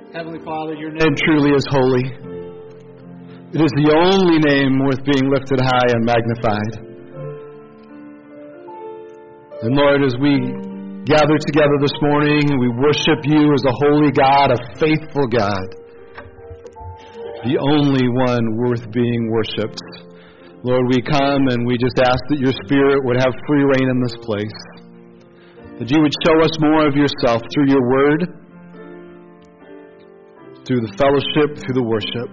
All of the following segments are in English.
Heavenly Father, your name truly is holy. It is the only name worth being lifted high and magnified. And Lord, as we gather together this morning, we worship you as a holy God, a faithful God, the only one worth being worshipped. Lord, we come and we just ask that your Spirit would have free reign in this place, that you would show us more of yourself through your word, through the fellowship, through the worship.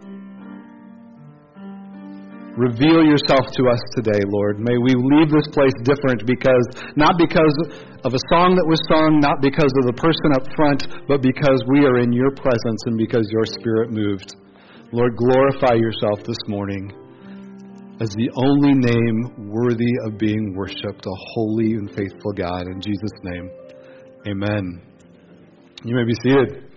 Reveal yourself to us today, Lord. May we leave this place different not because of a song that was sung, not because of the person up front, but because we are in your presence and because your Spirit moved. Lord, glorify yourself this morning as the only name worthy of being worshipped, a holy and faithful God. In Jesus' name, amen. You may be seated.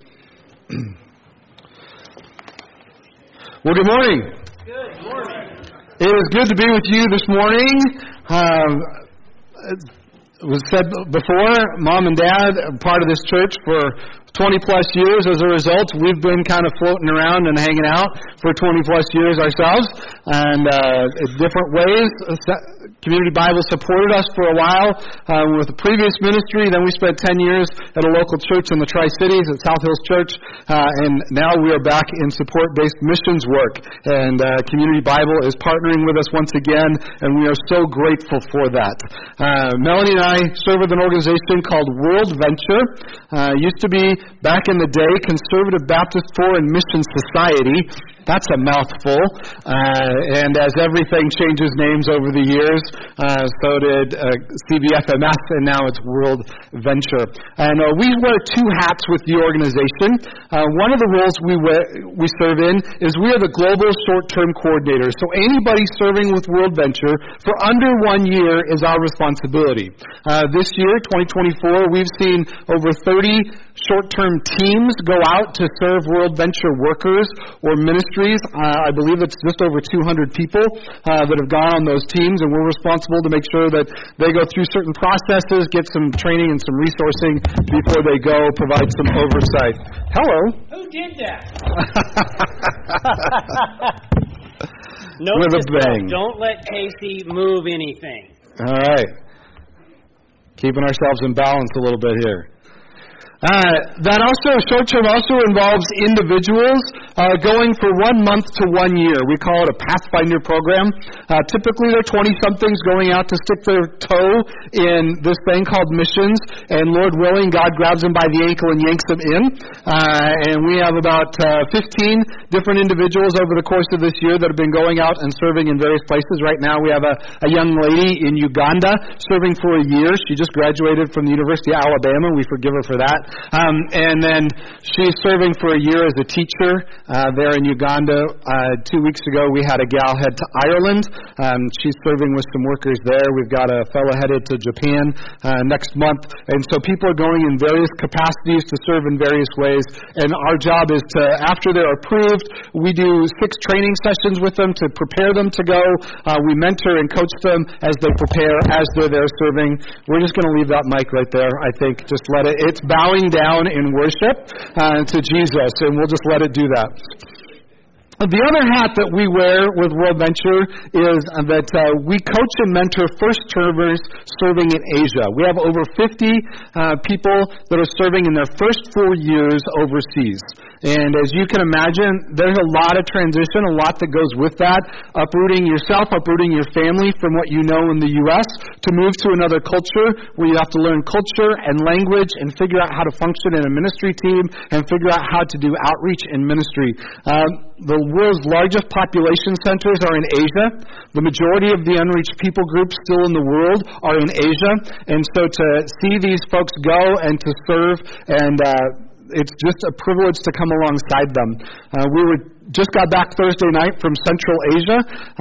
Well, good morning. Good morning. It is good to be with you this morning. It was said before, Mom and Dad are part of this church for 20 plus years. As a result, we've been kind of floating around and hanging out for 20 plus years ourselves, and in different ways. Community Bible supported us for a while with the previous ministry. Then we spent 10 years at a local church in the Tri-Cities at South Hills Church, and now we are back in support-based missions work. And Community Bible is partnering with us once again, and we are so grateful for that. Melanie and I serve with an organization called World Venture. Used to be, back in the day, Conservative Baptist Foreign Mission Society. That's a mouthful. And as everything changes names over the years, so did CBFMS, and now it's World Venture. And we wear two hats with the organization. One of the roles we serve in is we are the Global Short-Term Coordinator. So anybody serving with World Venture for under 1 year is our responsibility. This year, 2024, we've seen over 30 short-term teams go out to serve World Venture workers or ministries. I believe it's just over 200 people that have gone on those teams, and we're responsible to make sure that they go through certain processes, get some training and some resourcing before they go, provide some oversight. Hello. Who did that? With a bang. Don't let Casey move anything. All right. Keeping ourselves in balance a little bit here. That also, short-term also involves individuals going for 1 month to 1 year. We call it a Pathfinder program. Typically, they're 20-somethings going out to stick their toe in this thing called missions, and Lord willing, God grabs them by the ankle and yanks them in. And we have about 15 different individuals over the course of this year that have been going out and serving in various places. Right now, we have a young lady in Uganda serving for a year. She just graduated from the University of Alabama. We forgive her for that. And then she's serving for a year as a teacher there in Uganda. 2 weeks ago, we had a gal head to Ireland. She's serving with some workers there. We've got a fellow headed to Japan next month. And so people are going in various capacities to serve in various ways. And our job is to, after they're approved, we do 6 training sessions with them to prepare them to go. We mentor and coach them as they prepare, as they're there serving. We're just going to leave that mic right there, I think. Just let it, it's bowing down in worship to Jesus, and we'll just let it do that. The other hat that we wear with World Venture is that we coach and mentor first-termers serving in Asia. We have over 50 people that are serving in their first 4 years overseas. And as you can imagine, there's a lot of transition, a lot that goes with that. Uprooting yourself, uprooting your family from what you know in the U.S. to move to another culture where you have to learn culture and language and figure out how to function in a ministry team and figure out how to do outreach in ministry. The world's largest population centers are in Asia. The majority of the unreached people groups still in the world are in Asia. And so to see these folks go and to serve, and it's just a privilege to come alongside them. We were just got back Thursday night from Central Asia,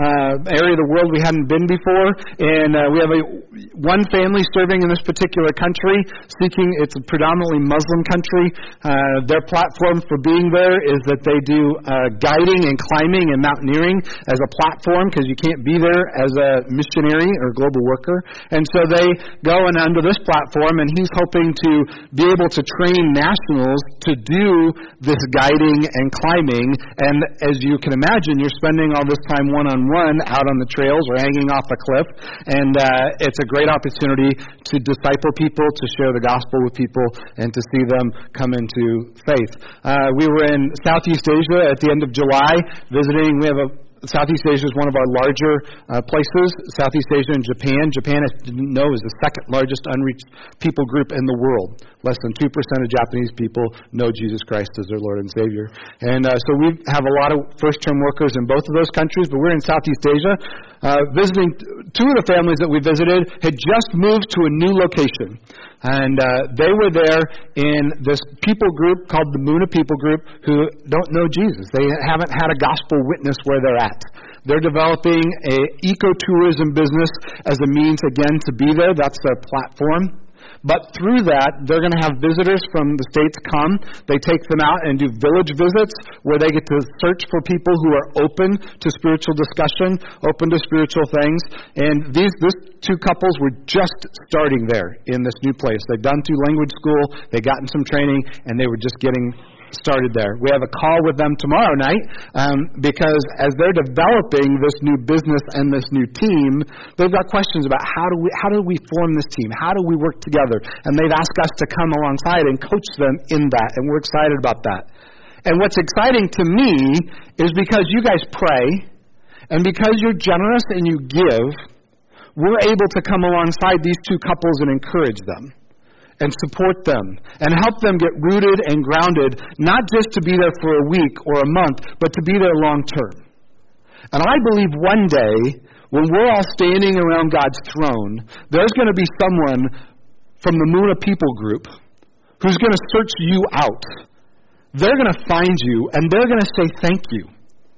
area of the world we hadn't been before, and we have one family serving in this particular country, it's a predominantly Muslim country. Their platform for being there is that they do guiding and climbing and mountaineering as a platform, because you can't be there as a missionary or global worker. And so they go and under this platform, and he's hoping to be able to train nationals to do this guiding and climbing. And as you can imagine, you're spending all this time one-on-one out on the trails or hanging off a cliff, and it's a great opportunity to disciple people, to share the gospel with people, and to see them come into faith. We were in Southeast Asia at the end of July visiting. Southeast Asia is one of our larger places. Southeast Asia and Japan. Japan, I didn't know, is the second largest unreached people group in the world. Less than 2% of Japanese people know Jesus Christ as their Lord and Savior. And so we have a lot of first-term workers in both of those countries, but we're in Southeast Asia. Visiting two of the families that we visited had just moved to a new location. And they were there in this people group called the Muna People Group who don't know Jesus. They haven't had a gospel witness where they're at. They're developing an ecotourism business as a means, again, to be there. That's their platform. But through that, they're going to have visitors from the States come. They take them out and do village visits where they get to search for people who are open to spiritual discussion, open to spiritual things. And these two couples were just starting there in this new place. They'd done through language school, they'd gotten some training, and they were just getting started there. We have a call with them tomorrow night because as they're developing this new business and this new team, they've got questions about how do we form this team? How do we work together? And they've asked us to come alongside and coach them in that, and we're excited about that. And what's exciting to me is because you guys pray, and because you're generous and you give, we're able to come alongside these two couples and encourage them and support them and help them get rooted and grounded, not just to be there for a week or a month, but to be there long term. And I believe one day, when we're all standing around God's throne, there's going to be someone from the Muna People Group who's going to search you out. They're going to find you, and they're going to say thank you.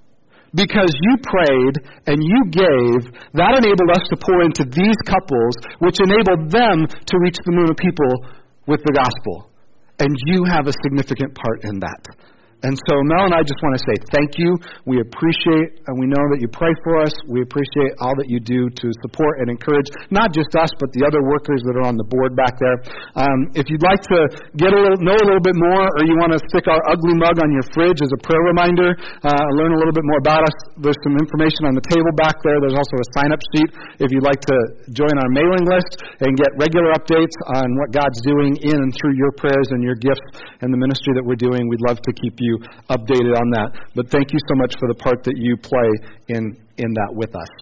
Because you prayed and you gave, that enabled us to pour into these couples, which enabled them to reach the Muna people with the gospel. And you have a significant part in that. And so Mel and I just want to say thank you. We appreciate, and we know that you pray for us. We appreciate all that you do to support and encourage, not just us, but the other workers that are on the board back there. If you'd like to know a little bit more, or you want to stick our ugly mug on your fridge as a prayer reminder, learn a little bit more about us, there's some information on the table back there. There's also a sign-up sheet if you'd like to join our mailing list and get regular updates on what God's doing in and through your prayers and your gifts and the ministry that we're doing. We'd love to keep you updated on that. But thank you so much for the part that you play in that with us.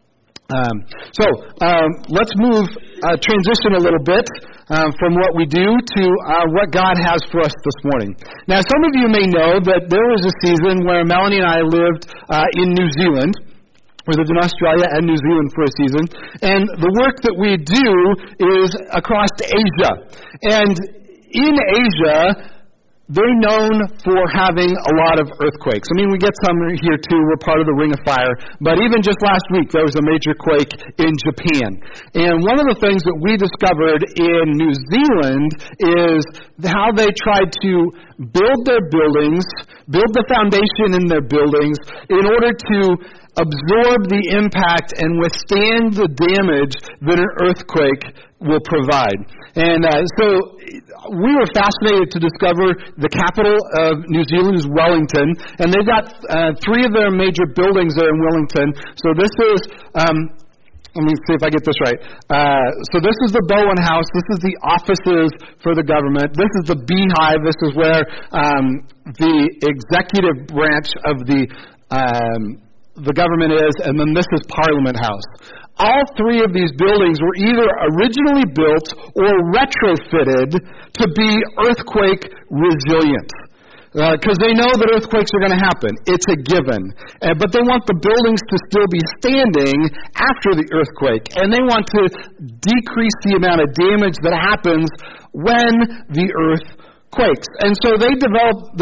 Let's transition a little bit from what we do to what God has for us this morning. Now, some of you may know that there was a season where Melanie and I lived in New Zealand. We lived in Australia and New Zealand for a season. And the work that we do is across Asia. And in Asia, they're known for having a lot of earthquakes. I mean, we get some here too. We're part of the Ring of Fire. But even just last week, there was a major quake in Japan. And one of the things that we discovered in New Zealand is how they tried to build their buildings, build the foundation in their buildings in order to absorb the impact and withstand the damage that an earthquake will provide. And so we were fascinated to discover the capital of New Zealand is Wellington, and they've got three of their major buildings there in Wellington. So this is, let me see if I get this right. So this is the Bowen House. This is the offices for the government. This is the Beehive. This is where the executive branch of the government is, and then this is Parliament House. All three of these buildings were either originally built or retrofitted to be earthquake resilient. Because they know that earthquakes are going to happen. It's a given. But they want the buildings to still be standing after the earthquake. And they want to decrease the amount of damage that happens when the earth quakes. And so they develop, there's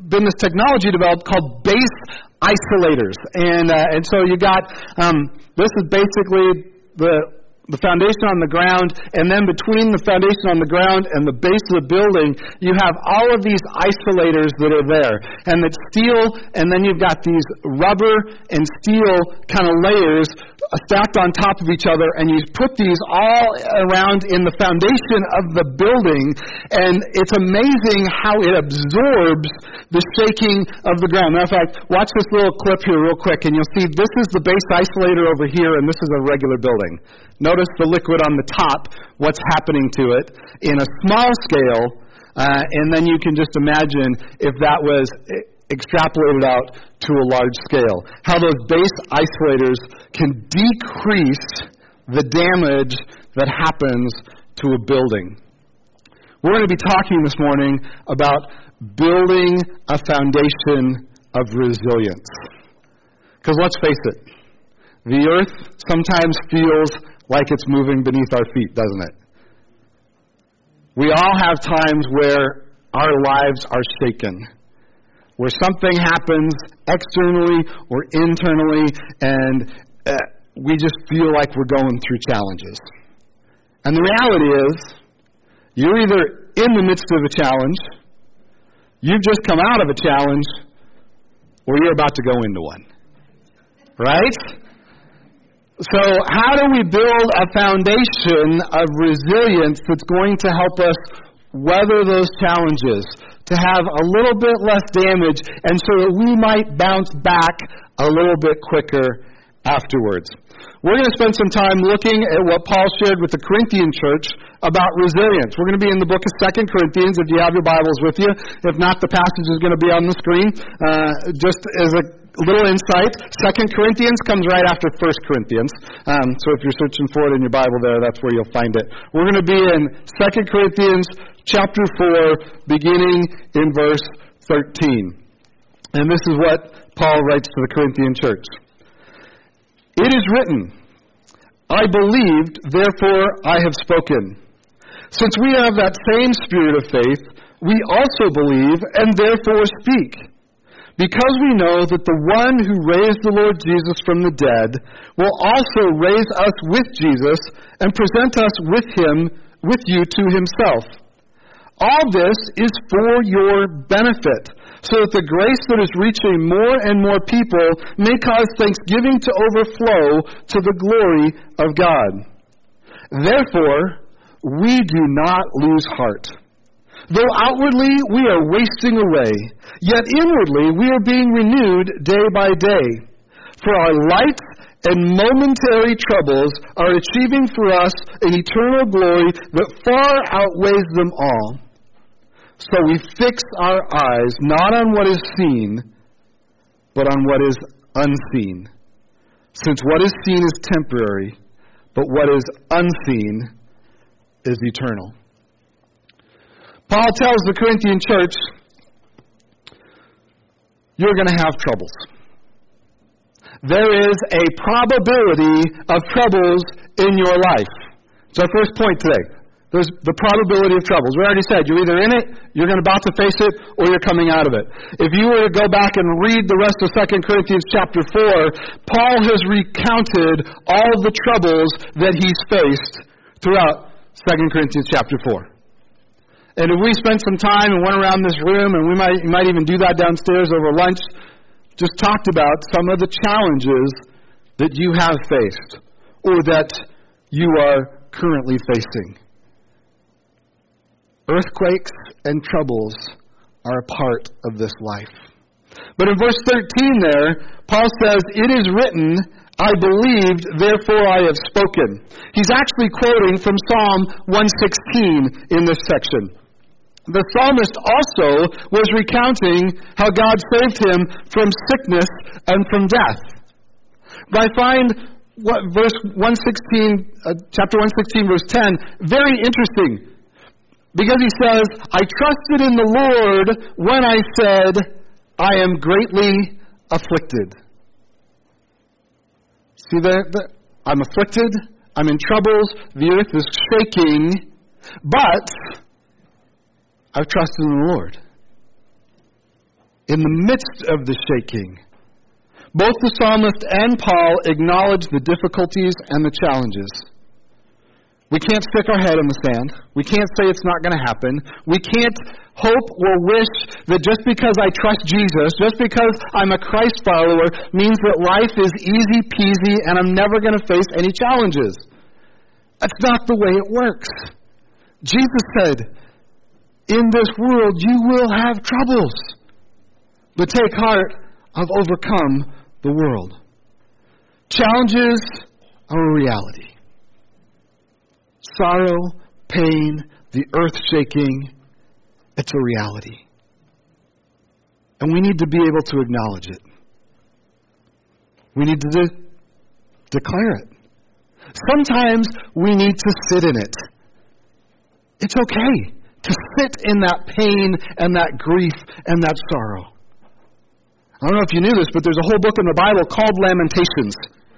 been this technology developed called base isolators. And so you got, this is basically the foundation on the ground, and then between the foundation on the ground and the base of the building, you have all of these isolators that are there. And it's steel, and then you've got these rubber and steel kind of layers stacked on top of each other, and you put these all around in the foundation of the building, and it's amazing how it absorbs the shaking of the ground. Matter of fact, watch this little clip here real quick, and you'll see this is the base isolator over here, and this is a regular building. Notice the liquid on the top, what's happening to it in a small scale, and then you can just imagine if that was extrapolated out to a large scale. How those base isolators can decrease the damage that happens to a building. We're going to be talking this morning about building a foundation of resilience. Because let's face it, the earth sometimes feels like it's moving beneath our feet, doesn't it? We all have times where our lives are shaken, where something happens externally or internally, and we just feel like we're going through challenges. And the reality is, you're either in the midst of a challenge, you've just come out of a challenge, or you're about to go into one. Right? So how do we build a foundation of resilience that's going to help us weather those challenges, to have a little bit less damage, and so that we might bounce back a little bit quicker afterwards? We're going to spend some time looking at what Paul shared with the Corinthian church about resilience. We're going to be in the book of 2 Corinthians, if you have your Bibles with you. If not, the passage is going to be on the screen. Just as a little insight, 2 Corinthians comes right after 1 Corinthians. So if you're searching for it in your Bible there, that's where you'll find it. We're going to be in 2 Corinthians chapter 4, beginning in verse 13. And this is what Paul writes to the Corinthian church. It is written, I believed, therefore I have spoken. Since we have that same spirit of faith, we also believe and therefore speak. Because we know that the one who raised the Lord Jesus from the dead will also raise us with Jesus and present us with you to himself. All this is for your benefit, so that the grace that is reaching more and more people may cause thanksgiving to overflow to the glory of God. Therefore, we do not lose heart. Though outwardly we are wasting away, yet inwardly we are being renewed day by day. For our light and momentary troubles are achieving for us an eternal glory that far outweighs them all. So we fix our eyes not on what is seen, but on what is unseen. Since what is seen is temporary, but what is unseen is eternal. Paul tells the Corinthian church, you're going to have troubles. There is a probability of troubles in your life. It's our first point today. There's the probability of troubles. We already said, you're either in it, you're about to face it, or you're coming out of it. If you were to go back and read the rest of 2 Corinthians chapter 4, Paul has recounted all the troubles that he's faced throughout 2 Corinthians chapter 4. And if we spent some time and went around this room, and we might even do that downstairs over lunch, just talked about some of the challenges that you have faced, or that you are currently facing. Earthquakes and troubles are a part of this life. But in verse 13 there, Paul says, it is written, I believed, therefore I have spoken. He's actually quoting from Psalm 116 in this section. The psalmist also was recounting how God saved him from sickness and from death. But I find verse 116, chapter 116, verse 10, very interesting. Because he says, I trusted in the Lord when I said, I am greatly afflicted. See there? I'm afflicted. I'm in troubles. The earth is shaking. But I've trusted in the Lord. in the midst of the shaking. Both the psalmist and Paul acknowledge the difficulties and the challenges. We can't stick our head in the sand. We can't say it's not going to happen. We can't hope or wish that just because I trust Jesus, just because I'm a Christ follower, means that life is easy peasy and I'm never going to face any challenges. That's not the way it works. Jesus said, in this world you will have troubles, but take heart, I've overcome the world. Challenges are a reality. Sorrow, pain, the earth shaking, it's a reality. And we need to be able to acknowledge it. We need to declare it. Sometimes we need to sit in it. It's okay to sit in that pain and that grief and that sorrow. I don't know if you knew this, but there's a whole book in the Bible called Lamentations.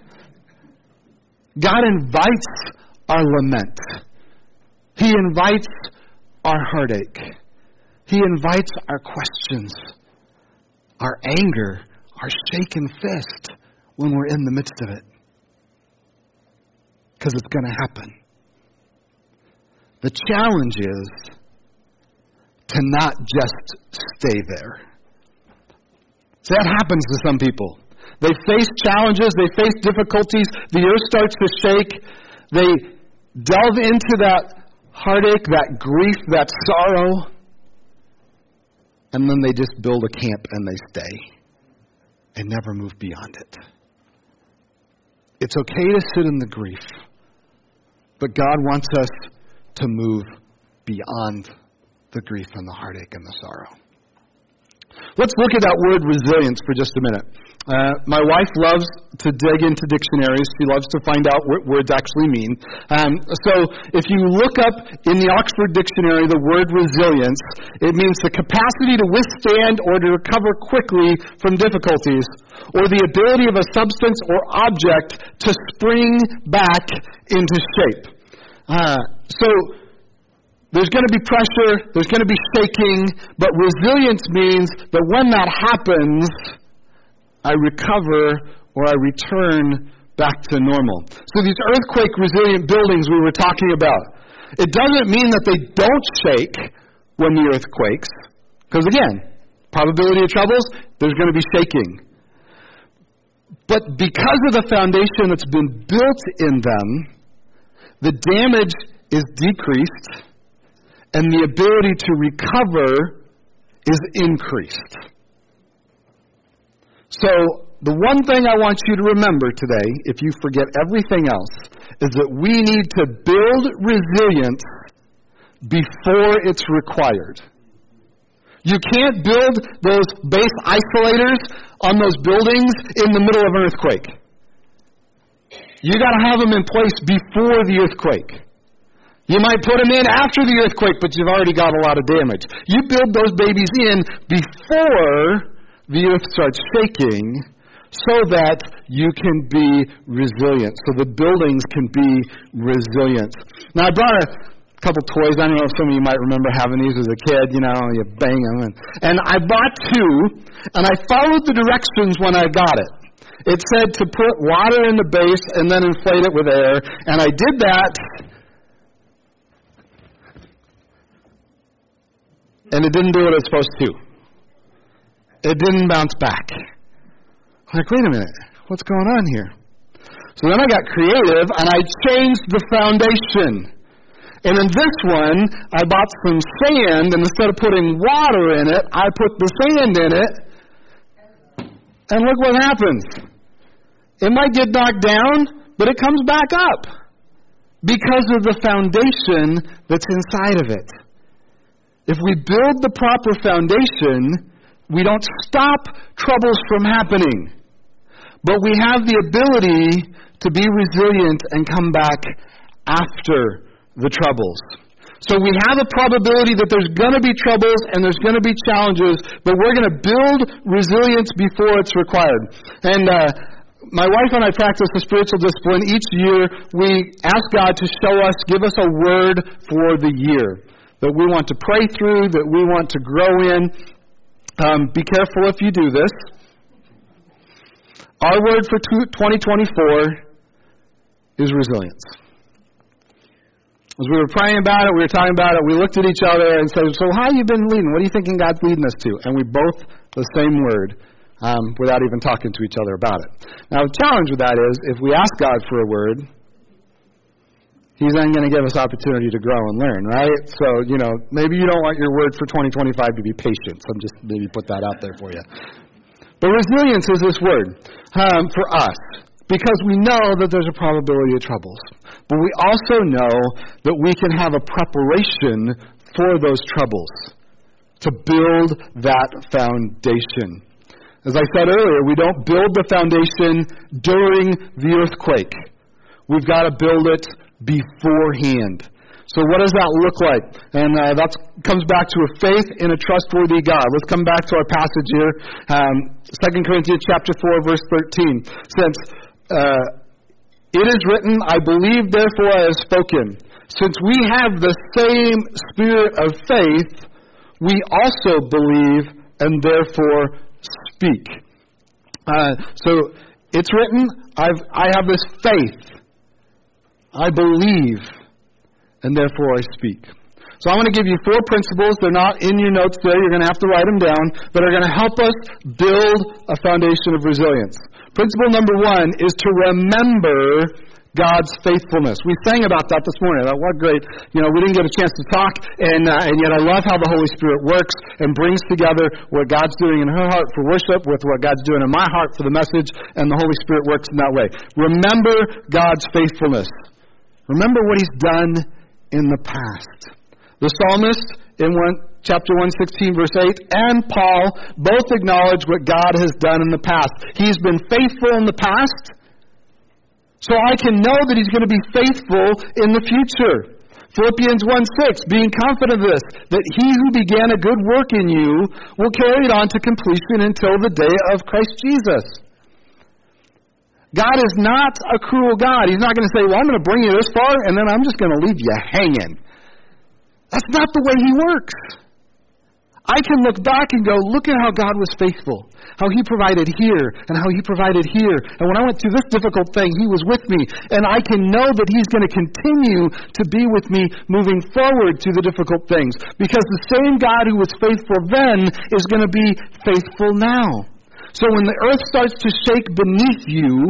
God invites our lament. He invites our heartache. He invites our questions, our anger, our shaken fist when we're in the midst of it. Because it's going to happen. The challenge is to not just stay there. So that happens to some people. They face challenges, they face difficulties, the earth starts to shake, they delve into that heartache, that grief, that sorrow, and then they just build a camp and they stay and never move beyond it. It's okay to sit in the grief, but God wants us to move beyond the grief and the heartache and the sorrow. Let's look at that word resilience for just a minute. My wife loves to dig into dictionaries. She loves to find out what words actually mean. So if you look up in the Oxford Dictionary the word resilience, it means the capacity to withstand or to recover quickly from difficulties, or the ability of a substance or object to spring back into shape. So there's going to be pressure, there's going to be shaking, but resilience means that when that happens, I recover or I return back to normal. So these earthquake resilient buildings we were talking about, it doesn't mean that they don't shake when the earth quakes, because again, probability of troubles, there's going to be shaking. But because of the foundation that's been built in them, the damage is decreased, and the ability to recover is increased. So, the one thing I want you to remember today, if you forget everything else, is that we need to build resilience before it's required. You can't build those base isolators on those buildings in the middle of an earthquake. You got to have them in place before the earthquake. You might put them in after the earthquake, but you've already got a lot of damage. You build those babies in before the earth starts shaking so that you can be resilient, so the buildings can be resilient. Now, I brought a couple toys. I don't know if some of you might remember having these as a kid. You know, you bang them. And I bought two, and I followed the directions when I got it. It said to put water in the base and then inflate it with air, and I did that. And it didn't do what it was supposed to. It didn't bounce back. I'm like, wait a minute, what's going on here? So then I got creative, and I changed the foundation. And in this one, I bought some sand, and instead of putting water in it, I put the sand in it. And look what happens. It might get knocked down, but it comes back up because of the foundation that's inside of it. If we build the proper foundation, we don't stop troubles from happening. But we have the ability to be resilient and come back after the troubles. So we have a probability that there's going to be troubles and there's going to be challenges, but we're going to build resilience before it's required. And my wife and I practice the spiritual discipline. Each year we ask God to show us, give us a word for the year that we want to pray through, that we want to grow in. Be careful if you do this. Our word for 2024 is resilience. As we were praying about it, we were talking about it, we looked at each other and said, so how have you been leading? What are you thinking God's leading us to? And we both, the same word, without even talking to each other about it. Now, the challenge with that is, if we ask God for a word, He's then going to give us opportunity to grow and learn, right? So, maybe you don't want your word for 2025 to be patience. I'm just maybe put that out there for you. But resilience is this word for us, because we know that there's a probability of troubles. But we also know that we can have a preparation for those troubles to build that foundation. As I said earlier, we don't build the foundation during the earthquake. We've got to build it beforehand. So what does that look like? And that comes back to a faith in a trustworthy God. Let's come back to our passage here. 2 Corinthians chapter 4, verse 13. Since it is written, I believe, therefore I have spoken. Since we have the same spirit of faith, we also believe and therefore speak. So it's written, I have this faith. I believe, and therefore I speak. So I want to give you 4 principles. They're not in your notes there. You're going to have to write them down, but are going to help us build a foundation of resilience. Principle number 1 is to remember God's faithfulness. We sang about that this morning. I thought, what great. We didn't get a chance to talk, and yet I love how the Holy Spirit works and brings together what God's doing in her heart for worship with what God's doing in my heart for the message, and the Holy Spirit works in that way. Remember God's faithfulness. Remember what He's done in the past. The psalmist in chapter 116, verse 8, and Paul both acknowledge what God has done in the past. He's been faithful in the past, so I can know that He's going to be faithful in the future. Philippians 1:6, being confident of this, that He who began a good work in you will carry it on to completion until the day of Christ Jesus. God is not a cruel God. He's not going to say, well, I'm going to bring you this far, and then I'm just going to leave you hanging. That's not the way He works. I can look back and go, look at how God was faithful, how He provided here, and how He provided here. And when I went through this difficult thing, He was with me. And I can know that He's going to continue to be with me moving forward through the difficult things. Because the same God who was faithful then is going to be faithful now. So when the earth starts to shake beneath you,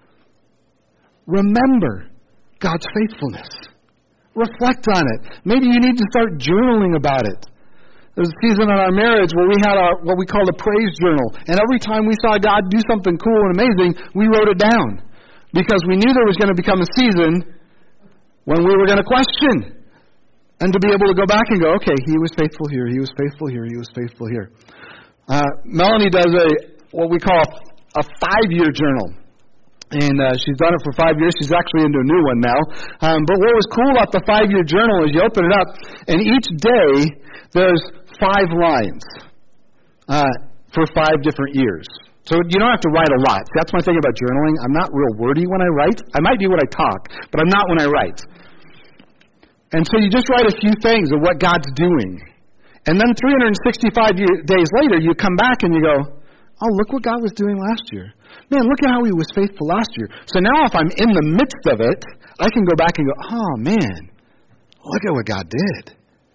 remember God's faithfulness. Reflect on it. Maybe you need to start journaling about it. There was a season in our marriage where we had what we called a praise journal. And every time we saw God do something cool and amazing, we wrote it down. Because we knew there was going to become a season when we were going to question. And to be able to go back and go, okay, He was faithful here, He was faithful here, He was faithful here. Melanie does what we call a 5-year journal. And she's done it for 5 years. She's actually into a new one now. But what was cool about the 5-year journal is you open it up, and each day there's 5 lines for 5 different years. So you don't have to write a lot. That's my thing about journaling. I'm not real wordy when I write. I might be when I talk, but I'm not when I write. And so you just write a few things of what God's doing. And then 365 days later, you come back and you go, oh, look what God was doing last year. Man, look at how He was faithful last year. So now if I'm in the midst of it, I can go back and go, oh, man, look at what God did.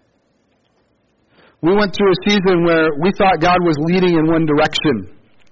We went through a season where we thought God was leading in one direction.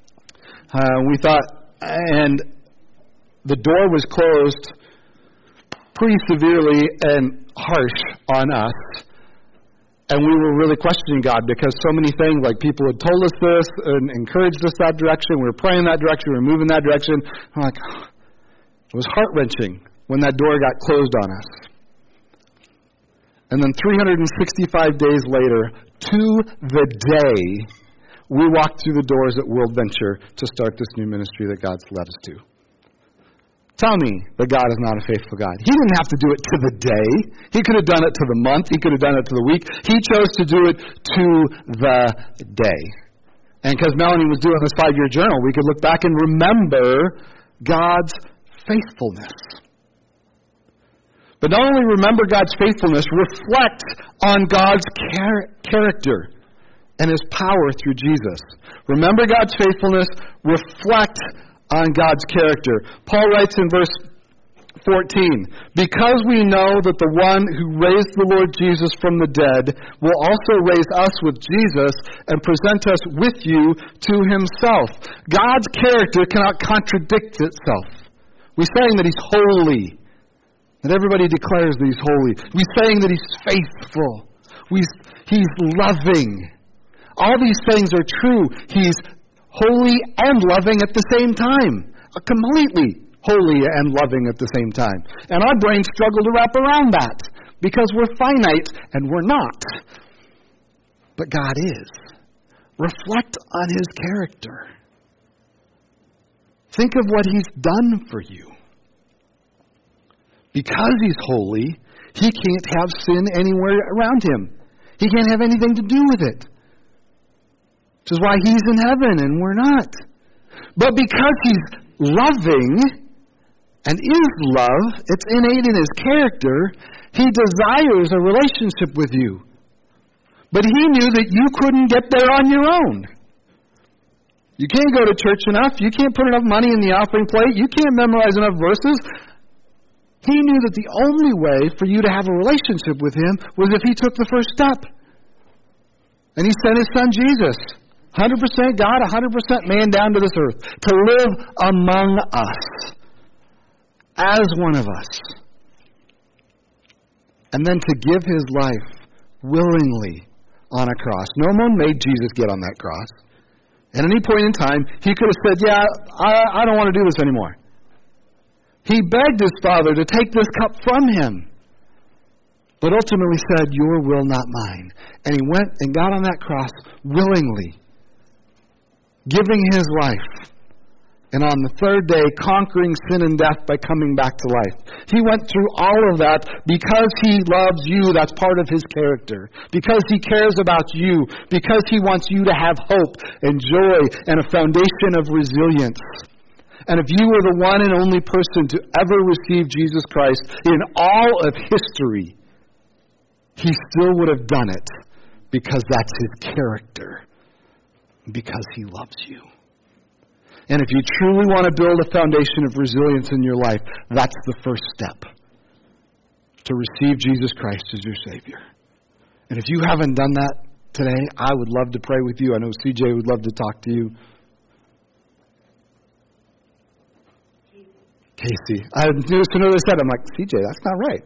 And the door was closed pretty severely and harsh on us. And we were really questioning God because so many things, like people had told us this and encouraged us that direction. We were praying that direction. We were moving that direction. I'm like, it was heart-wrenching when that door got closed on us. And then 365 days later, to the day, we walked through the doors at World Venture to start this new ministry that God's led us to. Tell me that God is not a faithful God. He didn't have to do it to the day. He could have done it to the month. He could have done it to the week. He chose to do it to the day. And because Melanie was doing this 5-year journal, we could look back and remember God's faithfulness. But not only remember God's faithfulness, reflect on God's character and His power through Jesus. Remember God's faithfulness. Reflect on God's character. Paul writes in verse 14, because we know that the one who raised the Lord Jesus from the dead will also raise us with Jesus and present us with you to Himself. God's character cannot contradict itself. We sang that He's holy, that everybody declares that He's holy. We sang that He's faithful. He's loving. All these things are true. He's holy and loving at the same time. Completely holy and loving at the same time. And our brains struggle to wrap around that because we're finite and we're not. But God is. Reflect on His character. Think of what He's done for you. Because He's holy, He can't have sin anywhere around Him. He can't have anything to do with it. Which is why He's in heaven and we're not. But because He's loving and is love, it's innate in His character, He desires a relationship with you. But He knew that you couldn't get there on your own. You can't go to church enough. You can't put enough money in the offering plate. You can't memorize enough verses. He knew that the only way for you to have a relationship with Him was if He took the first step. And He sent His Son Jesus, 100% God, 100% man down to this earth, to live among us as one of us. And then to give His life willingly on a cross. No one made Jesus get on that cross. At any point in time, He could have said, yeah, I don't want to do this anymore. He begged His Father to take this cup from Him, but ultimately said, your will, not mine. And He went and got on that cross willingly, giving His life, and on the third day conquering sin and death by coming back to life. He went through all of that because He loves you. That's part of His character. Because He cares about you. Because He wants you to have hope and joy and a foundation of resilience. And if you were the one and only person to ever receive Jesus Christ in all of history, He still would have done it because that's His character. Because He loves you. And if you truly want to build a foundation of resilience in your life, that's the first step. To receive Jesus Christ as your Savior. And if you haven't done that today, I would love to pray with you. I know CJ would love to talk to you. Casey. As soon as I said, I'm like, CJ, that's not right.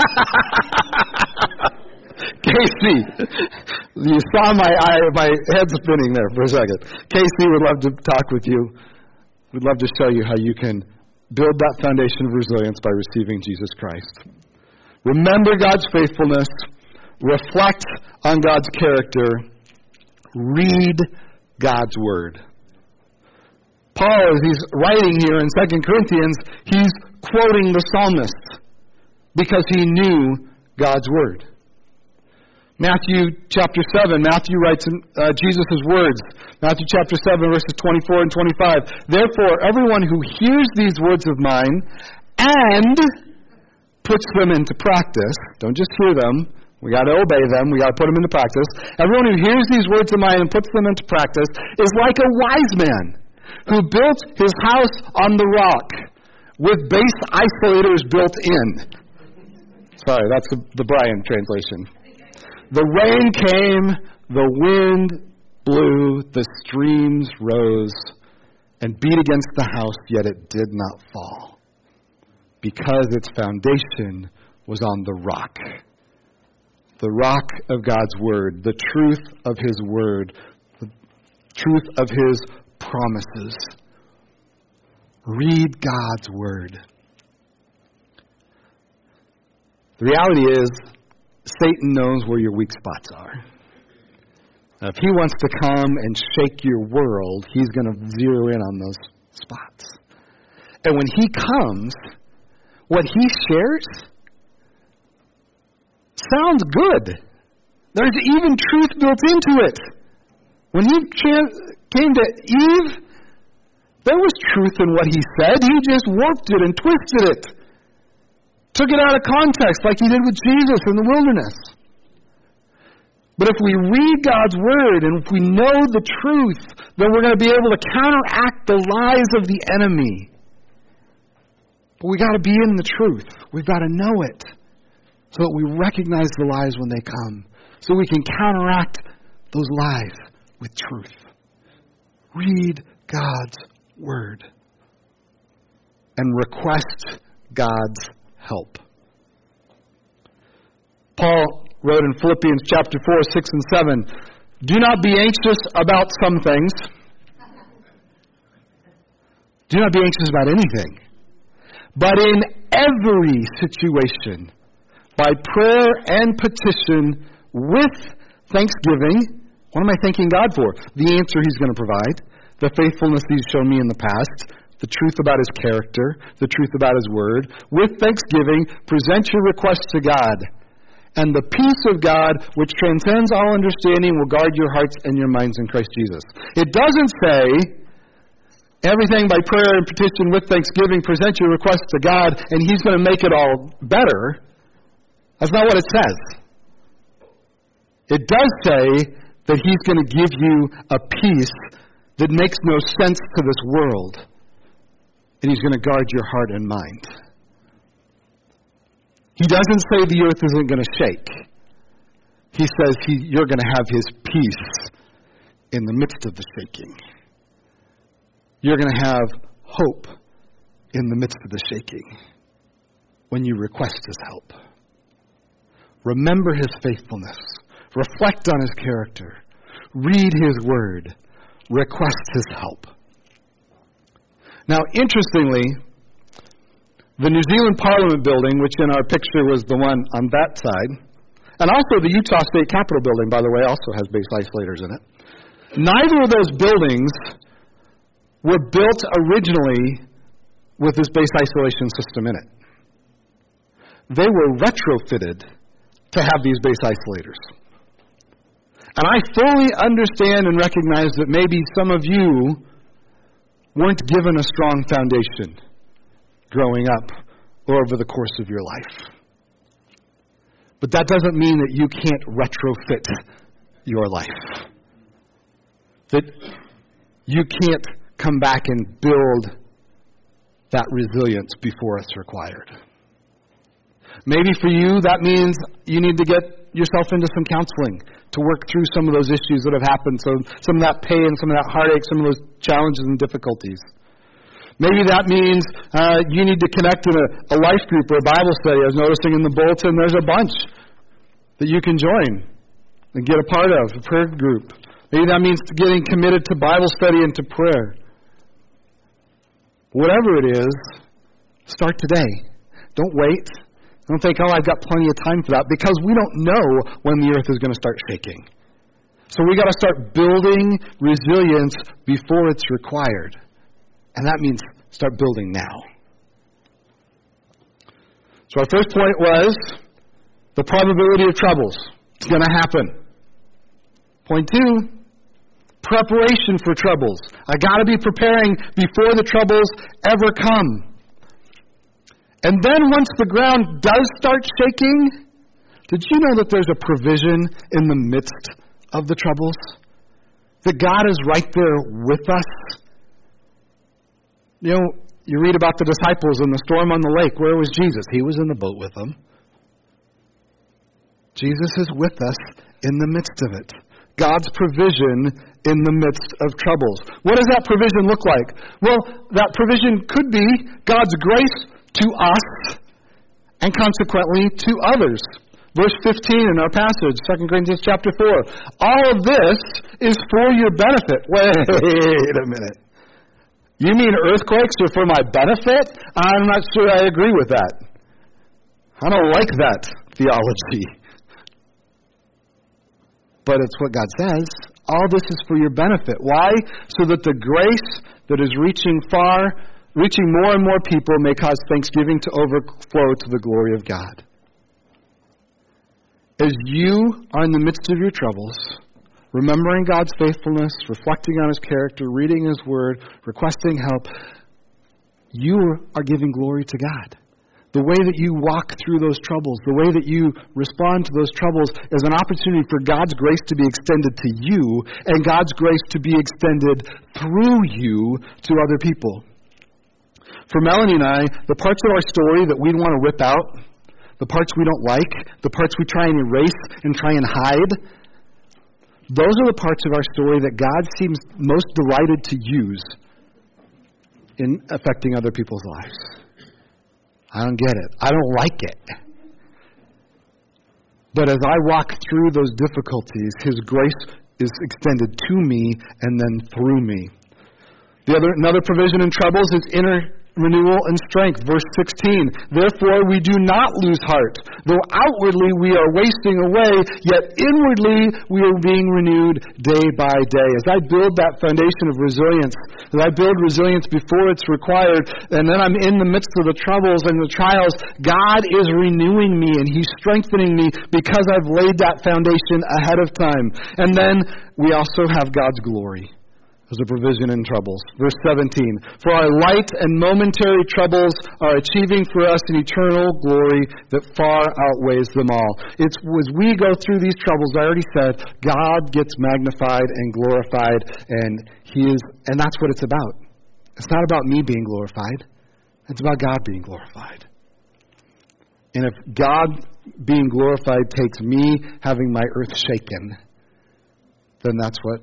Casey, you saw my head spinning there for a second. Casey would love to talk with you. We'd love to show you how you can build that foundation of resilience by receiving Jesus Christ. Remember God's faithfulness. Reflect on God's character. Read God's Word. Paul, as he's writing here in 2 Corinthians, he's quoting the psalmist because he knew God's Word. Matthew chapter 7, Matthew writes Jesus' words. Matthew chapter 7, verses 24 and 25. Therefore, everyone who hears these words of mine and puts them into practice, don't just hear them, we got to obey them, we got to put them into practice. Everyone who hears these words of mine and puts them into practice is like a wise man who built his house on the rock with base isolators built in. Sorry, that's the Brian translation. The rain came, the wind blew, the streams rose, and beat against the house, yet it did not fall, because its foundation was on the rock of God's Word, the truth of His Word, the truth of His promises. Read God's Word. The reality is, Satan knows where your weak spots are. Now, if he wants to come and shake your world, he's going to zero in on those spots. And when he comes, what he shares sounds good. There's even truth built into it. When he came to Eve, there was truth in what he said. He just warped it and twisted it. Took it out of context like he did with Jesus in the wilderness. But if we read God's Word and if we know the truth, then we're going to be able to counteract the lies of the enemy. But we got to be in the truth. We've got to know it so that we recognize the lies when they come, so we can counteract those lies with truth. Read God's Word and request God's help. Paul wrote in Philippians chapter 4, 6, and 7, "Do not be anxious about some things." Do not be anxious about anything. "But in every situation, by prayer and petition, with thanksgiving." What am I thanking God for? The answer He's going to provide, the faithfulness He's shown me in the past, the truth about His character, the truth about His Word. With thanksgiving, present your requests to God. And the peace of God, which transcends all understanding, will guard your hearts and your minds in Christ Jesus. It doesn't say, everything by prayer and petition with thanksgiving, present your requests to God, and He's going to make it all better. That's not what it says. It does say that He's going to give you a peace that makes no sense to this world. And He's going to guard your heart and mind. He doesn't say the earth isn't going to shake. He says you're going to have His peace in the midst of the shaking. You're going to have hope in the midst of the shaking when you request His help. Remember His faithfulness. Reflect on His character. Read His Word. Request His help. Now, interestingly, the New Zealand Parliament building, which in our picture was the one on that side, and also the Utah State Capitol building, by the way, also has base isolators in it. Neither of those buildings were built originally with this base isolation system in it. They were retrofitted to have these base isolators. And I fully understand and recognize that maybe some of you weren't given a strong foundation growing up or over the course of your life. But that doesn't mean that you can't retrofit your life. That you can't come back and build that resilience before it's required. Maybe for you, that means you need to get yourself into some counseling to work through some of those issues that have happened, so some of that pain, some of that heartache, some of those challenges and difficulties. Maybe that means you need to connect in a life group or a Bible study. I was noticing in the bulletin there's a bunch that you can join and get a part of, a prayer group. Maybe that means getting committed to Bible study and to prayer. Whatever it is, start today. Don't wait. Don't think, I've got plenty of time for that, because we don't know when the earth is going to start shaking. So we got to start building resilience before it's required. And that means start building now. So our first point was the probability of troubles. It's going to happen. Point 2, preparation for troubles. I got to be preparing before the troubles ever come. And then once the ground does start shaking, did you know that there's a provision in the midst of the troubles? That God is right there with us. You know, you read about the disciples in the storm on the lake. Where was Jesus? He was in the boat with them. Jesus is with us in the midst of it. God's provision in the midst of troubles. What does that provision look like? Well, that provision could be God's grace to us and consequently to others. Verse 15 in our passage, 2 Corinthians chapter 4. All of this is for your benefit. Wait a minute. You mean earthquakes are for my benefit? I'm not sure I agree with that. I don't like that theology. But it's what God says. All this is for your benefit. Why? So that the grace that is reaching more and more people may cause thanksgiving to overflow to the glory of God. As you are in the midst of your troubles, remembering God's faithfulness, reflecting on His character, reading His Word, requesting help, you are giving glory to God. The way that you walk through those troubles, the way that you respond to those troubles is an opportunity for God's grace to be extended to you and God's grace to be extended through you to other people. For Melanie and I, the parts of our story that we want to rip out, the parts we don't like, the parts we try and erase and try and hide, those are the parts of our story that God seems most delighted to use in affecting other people's lives. I don't get it. I don't like it. But as I walk through those difficulties, His grace is extended to me and then through me. Another provision in troubles is inner renewal and strength. Verse 16, therefore we do not lose heart. Though outwardly we are wasting away, yet inwardly we are being renewed day by day. As I build that foundation of resilience, as I build resilience before it's required, and then I'm in the midst of the troubles and the trials, God is renewing me and He's strengthening me because I've laid that foundation ahead of time. And then we also have God's glory as a provision in troubles. Verse 17, for our light and momentary troubles are achieving for us an eternal glory that far outweighs them all. It's as we go through these troubles, I already said, God gets magnified and glorified, and that's what it's about. It's not about me being glorified. It's about God being glorified. And if God being glorified takes me having my earth shaken, then that's what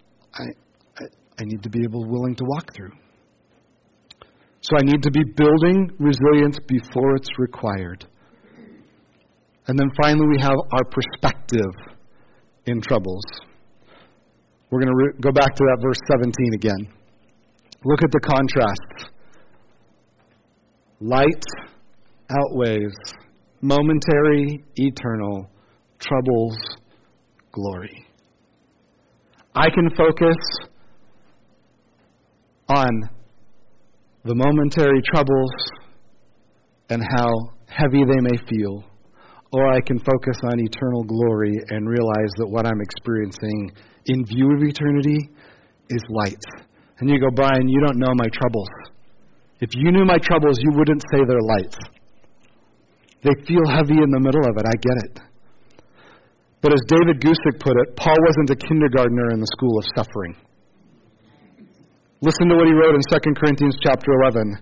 I need to be willing to walk through. So I need to be building resilience before it's required. And then finally we have our perspective in troubles. We're going to go back to that verse 17 again. Look at the contrast. Light outweighs momentary, eternal, troubles, glory. I can focus on the momentary troubles and how heavy they may feel, or I can focus on eternal glory and realize that what I'm experiencing in view of eternity is light. And you go, Brian, you don't know my troubles. If you knew my troubles, you wouldn't say they're light. They feel heavy in the middle of it. I get it. But as David Gusick put it, Paul wasn't a kindergartner in the school of suffering. Listen to what he wrote in 2 Corinthians chapter 11.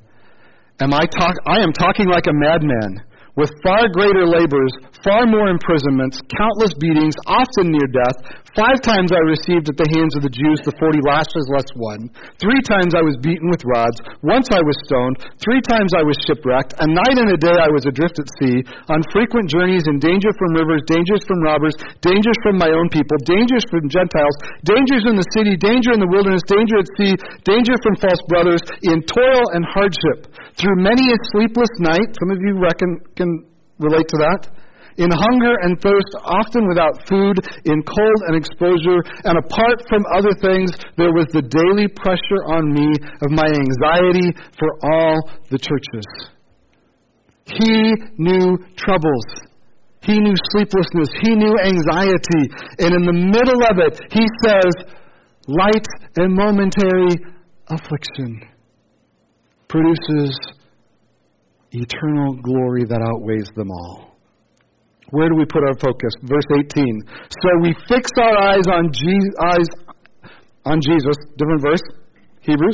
I am talking like a madman, with far greater labors, far more imprisonments, countless beatings, often near death. 5 times I received at the hands of the Jews the 40 lashes less one. 3 times I was beaten with rods. Once I was stoned. 3 times I was shipwrecked. A night and a day I was adrift at sea, on frequent journeys, in danger from rivers, dangers from robbers, dangers from my own people, dangers from Gentiles, dangers in the city, danger in the wilderness, danger at sea, danger from false brothers, in toil and hardship, through many a sleepless night. Some of you can relate to that. In hunger and thirst, often without food, in cold and exposure, and apart from other things, there was the daily pressure on me of my anxiety for all the churches. He knew troubles. He knew sleeplessness. He knew anxiety. And in the middle of it, he says, light and momentary affliction produces eternal glory that outweighs them all. Where do we put our focus? Verse 18. So we fix our eyes on Jesus. Different verse. Hebrews.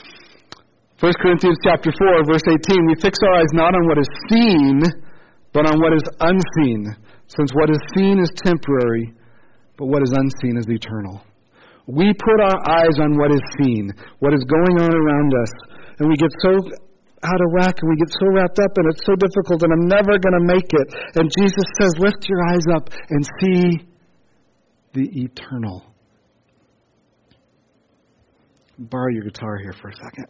1 Corinthians chapter 4, verse 18. We fix our eyes not on what is seen, but on what is unseen. Since what is seen is temporary, but what is unseen is eternal. We put our eyes on what is seen, what is going on around us, and we get so out of whack, and we get so wrapped up, and it's so difficult, and I'm never going to make it. And Jesus says, lift your eyes up and see the eternal. Borrow your guitar here for a second.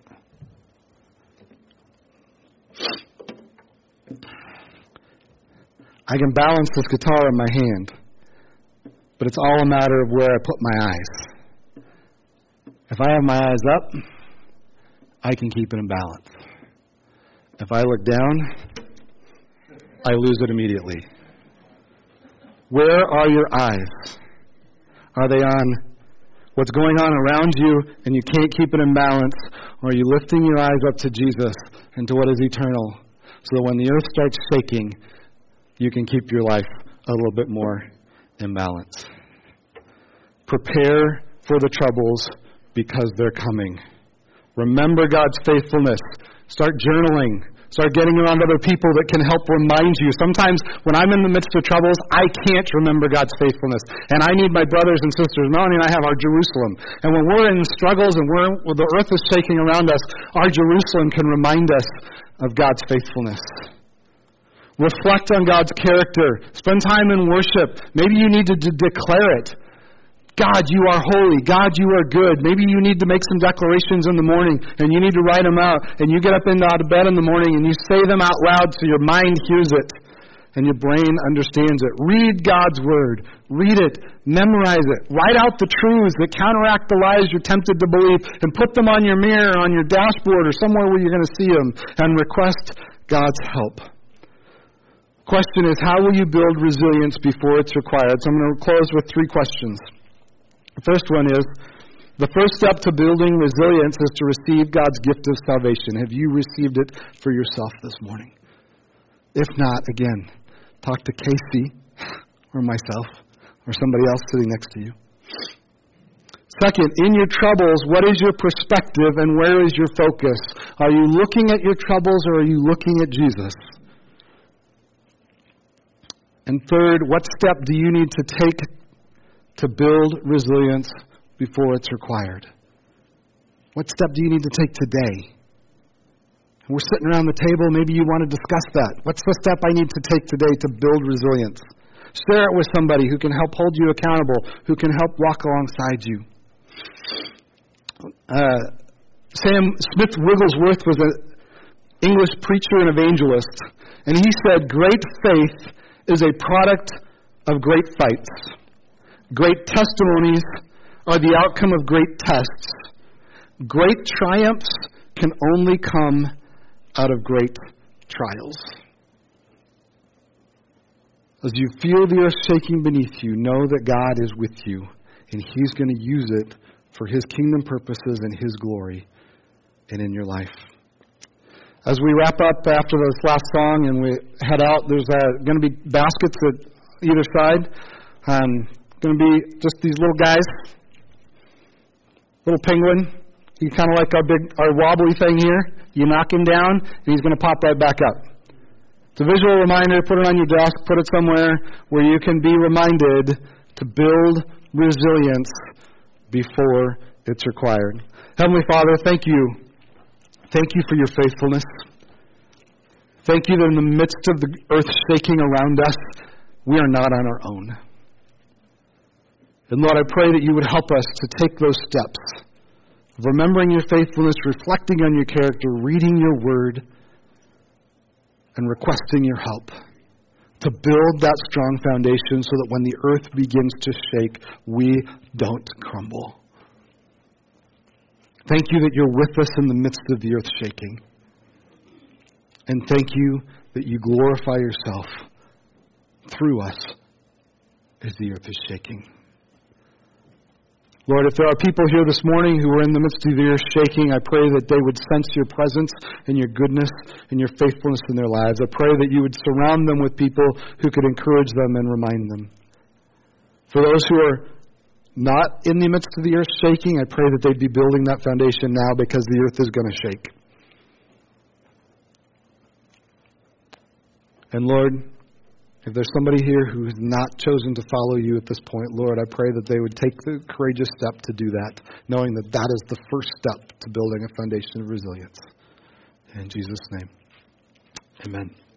I can balance this guitar in my hand, but it's all a matter of where I put my eyes. If I have my eyes up, I can keep it in balance. If I look down, I lose it immediately. Where are your eyes? Are they on what's going on around you and you can't keep it in balance? Or are you lifting your eyes up to Jesus and to what is eternal? so that when the earth starts shaking, you can keep your life a little bit more in balance. Prepare for the troubles because they're coming. Remember God's faithfulness. Start journaling. Start getting around other people that can help remind you. Sometimes when I'm in the midst of troubles, I can't remember God's faithfulness. And I need my brothers and sisters. Melanie and I have our Jerusalem. And when we're in struggles and the earth is shaking around us, our Jerusalem can remind us of God's faithfulness. Reflect on God's character. Spend time in worship. Maybe you need to declare it. God, you are holy. God, you are good. Maybe you need to make some declarations in the morning and you need to write them out. And you get up out of bed in the morning and you say them out loud so your mind hears it and your brain understands it. Read God's word. Read it. Memorize it. Write out the truths that counteract the lies you're tempted to believe and put them on your mirror, on your dashboard, or somewhere where you're going to see them, and request God's help. Question is, how will you build resilience before it's required? So I'm going to close with 3 questions. The first one is, the first step to building resilience is to receive God's gift of salvation. Have you received it for yourself this morning? If not, again, talk to Casey or myself or somebody else sitting next to you. Second, in your troubles, what is your perspective and where is your focus? Are you looking at your troubles or are you looking at Jesus? And third, what step do you need to take to build resilience before it's required? What step do you need to take today? We're sitting around the table, maybe you want to discuss that. What's the step I need to take today to build resilience? Share it with somebody who can help hold you accountable, who can help walk alongside you. Sam Smith Wigglesworth was an English preacher and evangelist, and he said, great faith is a product of great fights. Great testimonies are the outcome of great tests. Great triumphs can only come out of great trials. As you feel the earth shaking beneath you, know that God is with you, and He's going to use it for His kingdom purposes and His glory and in your life. As we wrap up after this last song and we head out, there's going to be baskets at either side. Going to be just these little guys, little penguin. He's kind of like our wobbly thing here. You knock him down, and he's going to pop right back up. It's a visual reminder. Put it on your desk. Put it somewhere where you can be reminded to build resilience before it's required. Heavenly Father, thank you. Thank you for your faithfulness. Thank you that in the midst of the earth shaking around us, we are not on our own. And Lord, I pray that you would help us to take those steps of remembering your faithfulness, reflecting on your character, reading your word, and requesting your help to build that strong foundation so that when the earth begins to shake, we don't crumble. Thank you that you're with us in the midst of the earth shaking. And thank you that you glorify yourself through us as the earth is shaking. Lord, if there are people here this morning who are in the midst of the earth shaking, I pray that they would sense your presence and your goodness and your faithfulness in their lives. I pray that you would surround them with people who could encourage them and remind them. For those who are not in the midst of the earth shaking, I pray that they'd be building that foundation now because the earth is going to shake. And Lord, if there's somebody here who has not chosen to follow you at this point, Lord, I pray that they would take the courageous step to do that, knowing that that is the first step to building a foundation of resilience. In Jesus' name, amen.